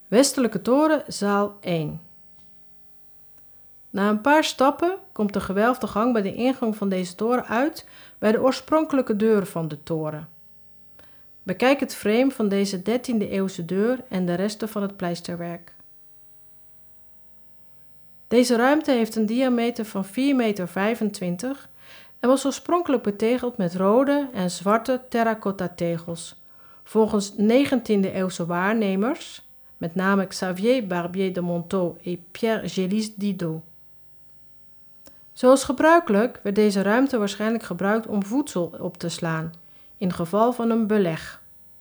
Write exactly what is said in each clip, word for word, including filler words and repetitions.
Westelijke toren, zaal één. Na een paar stappen komt de gewelfde gang bij de ingang van deze toren uit bij de oorspronkelijke deur van de toren. Bekijk het frame van deze dertiende eeuwse deur en de resten van het pleisterwerk. Deze ruimte heeft een diameter van vier meter vijfentwintig en was oorspronkelijk betegeld met rode en zwarte terracotta tegels, volgens negentiende eeuwse waarnemers, met name Xavier Barbier de Montaut en Pierre Gélis Didot. Zoals gebruikelijk werd deze ruimte waarschijnlijk gebruikt om voedsel op te slaan, in geval van een beleg.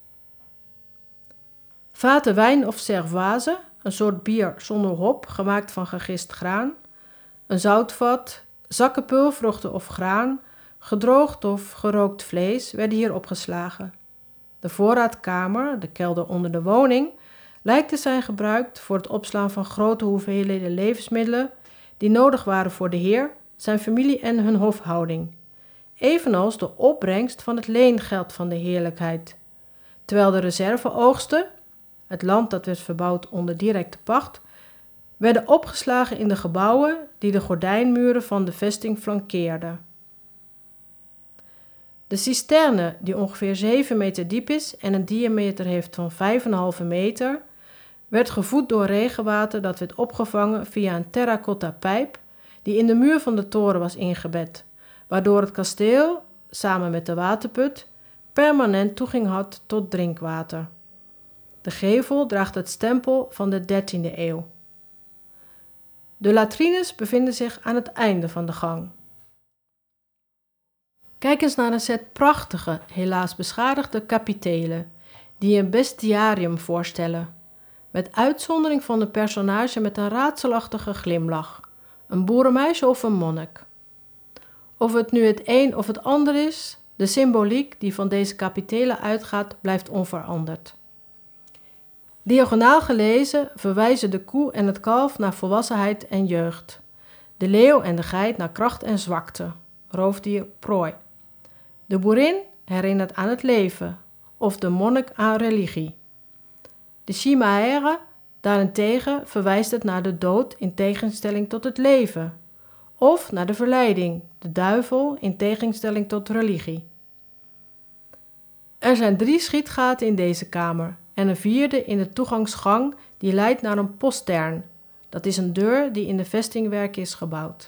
Vaten wijn of cervoise, een soort bier zonder hop, gemaakt van gegist graan, een zoutvat, zakken peulvruchten of graan, gedroogd of gerookt vlees werden hier opgeslagen. De voorraadkamer, de kelder onder de woning, lijkt te zijn gebruikt voor het opslaan van grote hoeveelheden levensmiddelen die nodig waren voor de heer, zijn familie en hun hofhouding, evenals de opbrengst van het leengeld van de heerlijkheid, terwijl de reserveoogsten, het land dat werd verbouwd onder directe pacht, werden opgeslagen in de gebouwen die de gordijnmuren van de vesting flankeerden. De cisterne, die ongeveer zeven meter diep is en een diameter heeft van vijf komma vijf meter, werd gevoed door regenwater dat werd opgevangen via een terracotta pijp die in de muur van de toren was ingebed, waardoor het kasteel, samen met de waterput, permanent toegang had tot drinkwater. De gevel draagt het stempel van de dertiende eeuw. De latrines bevinden zich aan het einde van de gang. Kijk eens naar een set prachtige, helaas beschadigde kapitelen, die een bestiarium voorstellen, met uitzondering van een personage met een raadselachtige glimlach, een boerenmeisje of een monnik. Of het nu het een of het ander is, de symboliek die van deze kapitelen uitgaat, blijft onveranderd. Diagonaal gelezen verwijzen de koe en het kalf naar volwassenheid en jeugd, de leeuw en de geit naar kracht en zwakte, roofdier, prooi. De boerin herinnert aan het leven, of de monnik aan religie. De chimère daarentegen verwijst het naar de dood in tegenstelling tot het leven, of naar de verleiding, de duivel in tegenstelling tot religie. Er zijn drie schietgaten in deze kamer en een vierde in de toegangsgang die leidt naar een postern, dat is een deur die in de vestingwerk is gebouwd.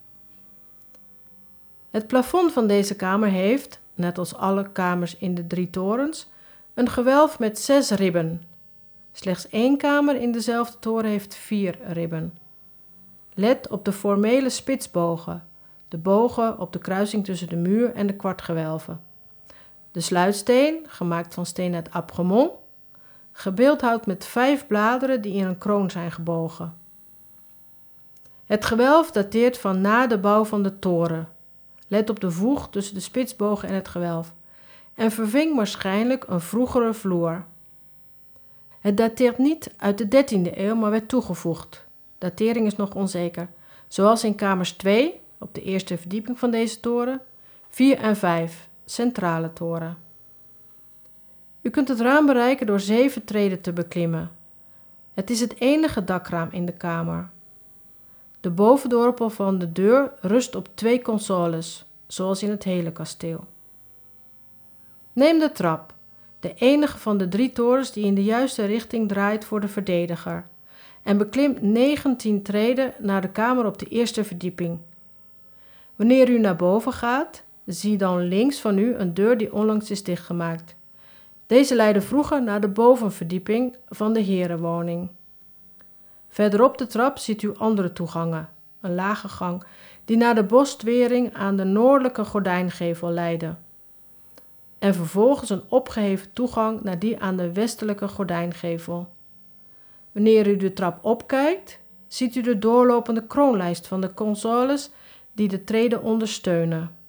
Het plafond van deze kamer heeft, net als alle kamers in de drie torens, een gewelf met zes ribben. Slechts één kamer in dezelfde toren heeft vier ribben. Let op de formele spitsbogen, de bogen op de kruising tussen de muur en de kwartgewelven. De sluitsteen, gemaakt van steen uit Apremont, gebeeldhouwd met vijf bladeren die in een kroon zijn gebogen. Het gewelf dateert van na de bouw van de toren. Let op de voeg tussen de spitsbogen en het gewelf en verving waarschijnlijk een vroegere vloer. Het dateert niet uit de dertiende eeuw, maar werd toegevoegd. Datering is nog onzeker, zoals in kamers twee, op de eerste verdieping van deze toren, vier en vijf, centrale toren. U kunt het raam bereiken door zeven treden te beklimmen. Het is het enige dakraam in de kamer. De bovendorpel van de deur rust op twee consoles, zoals in het hele kasteel. Neem de trap, de enige van de drie torens die in de juiste richting draait voor de verdediger, en beklim negentien treden naar de kamer op de eerste verdieping. Wanneer u naar boven gaat, zie dan links van u een deur die onlangs is dichtgemaakt. Deze leidde vroeger naar de bovenverdieping van de herenwoning. Verderop de trap ziet u andere toegangen, een lage gang, die naar de bostwering aan de noordelijke gordijngevel leidde. En vervolgens een opgeheven toegang naar die aan de westelijke gordijngevel. Wanneer u de trap opkijkt, ziet u de doorlopende kroonlijst van de consoles die de treden ondersteunen.